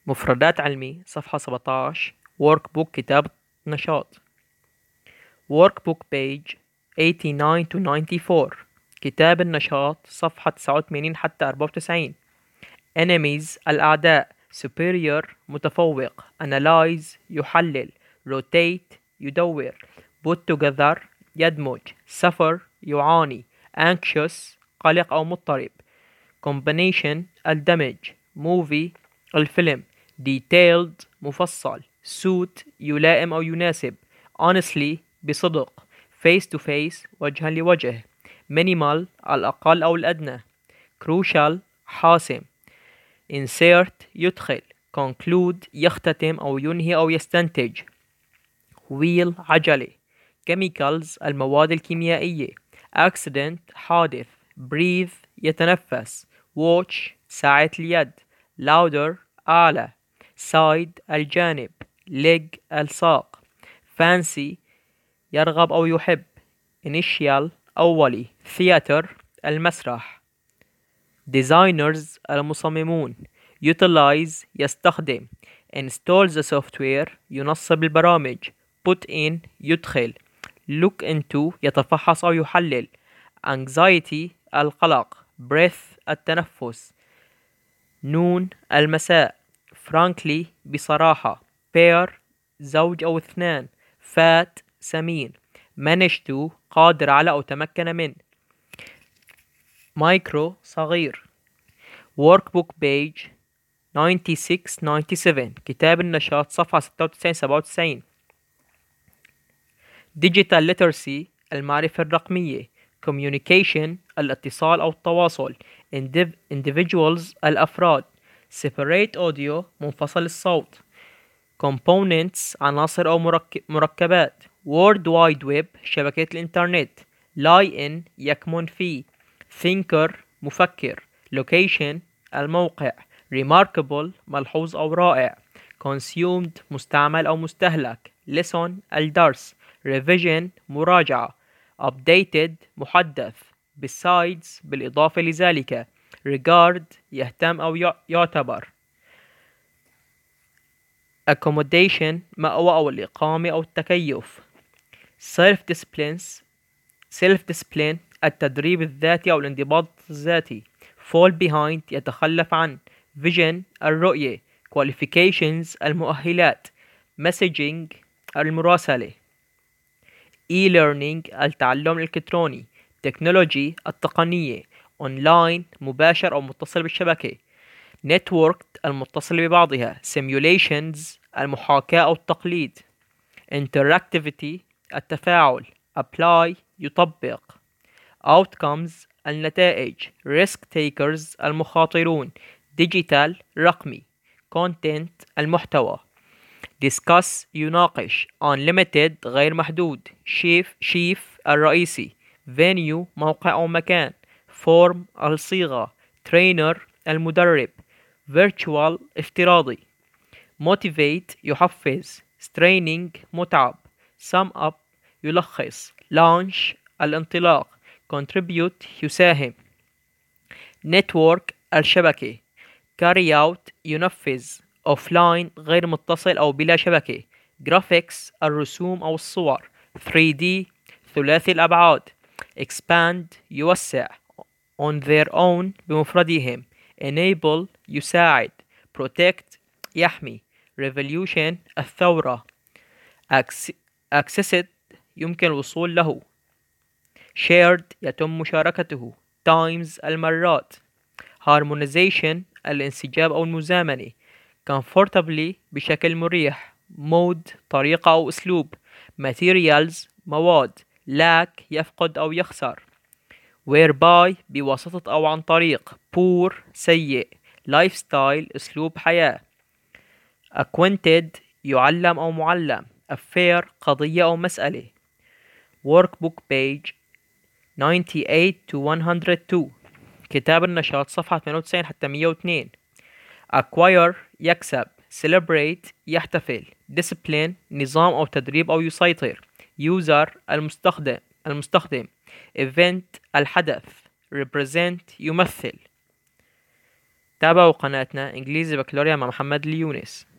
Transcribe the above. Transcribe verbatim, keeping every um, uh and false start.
مفردات علمي صفحة سبعتاشر Workbook كتاب نشاط Workbook page eighty-nine to ninety-four كتاب النشاط صفحة تسعة وثمانين حتى أربعة وتسعين Enemies الأعداء Superior متفوق Analyze يحلل Rotate يدور Put together يدمج Suffer يعاني Anxious قلق أو مضطرب Combination الدمج Movie الفيلم Detailed مفصل Suit يلائم أو يناسب Honestly بصدق Face to face وجها لوجه Minimal الأقل أو الأدنى Crucial حاسم Insert يدخل Conclude يختتم أو ينهي أو يستنتج Wheel عجلة Chemicals المواد الكيميائية Accident حادث Breathe يتنفس Watch ساعة اليد Louder أعلى Side الجانب Leg الساق Fancy يرغب أو يحب Initial أولي Theater المسرح Designers المصممون Utilize يستخدم Install the software ينصب البرامج Put in يدخل Look into يتفحص أو يحلل Anxiety القلق Breath التنفس نون المساء Frankly بصراحة Pair زوج أو اثنان Fat سمين Manage to قادر على أو تمكن من Micro صغير Workbook page ninety-six ninety-seven كتاب النشاط صفحة ستة وتسعين سبعة وتسعين Digital literacy المعرفة الرقمية Communication الاتصال أو التواصل Indiv- Individuals الأفراد Separate audio منفصل الصوت Components عناصر أو مرك- مركبات World Wide Web شبكة الإنترنت Lie in يكمن فيه Thinker مفكر Location الموقع Remarkable ملحوظ أو رائع Consumed مستعمل أو مستهلك Lesson الدرس Revision مراجعة Updated محدث Besides بالإضافة لذلك Regard يهتم أو يع- يعتبر Accommodation مأوى أو الإقامة أو التكيف Self-discipline Self-discipline التدريب الذاتي أو الانضباط الذاتي Fall behind يتخلف عن Vision الرؤية Qualifications المؤهلات Messaging المراسلة E-learning التعلم الإلكتروني Technology التقنية Online مباشر أو متصل بالشبكة Networked المتصل ببعضها Simulations المحاكاة أو التقليد Interactivity التفاعل Apply يطبق Outcomes النتائج Risk takers المخاطرون Digital رقمي Content المحتوى Discuss يناقش Unlimited غير محدود Chief Chief الرئيسي Venue موقع أو مكان Form الصيغة Trainer المدرب Virtual افتراضي Motivate يحفز Straining متعب Sum up يلخص Launch الانطلاق Contribute يساهم Network الشبكة Carry out ينفذ Offline غير متصل أو بلا شبكة Graphics الرسوم أو الصور ثري دي ثلاثي الأبعاد Expand يوسع On their own بمفردهم Enable يساعد Protect يحمي Revolution الثورة Accessed يمكن الوصول له Shared يتم مشاركته Times المرات Harmonization الانسجام أو المزامنة Comfortably بشكل مريح Mode طريقة أو أسلوب Materials مواد Lack يفقد أو يخسر Whereby بواسطة أو عن طريق Poor سيء Lifestyle أسلوب حياة Acquainted يعلم أو معلم Affair قضية أو مسألة Workbook page ninety-eight to one hundred two كتاب النشاط صفحة ثمانية وتسعين حتى مية واثنين Acquire يكسب Celebrate يحتفل Discipline نظام أو تدريب أو يسيطر User المستخدم المستخدم Event الحدث Represent يمثل تابعوا قناتنا إنجليزي بكالوريا مع محمد اليونس.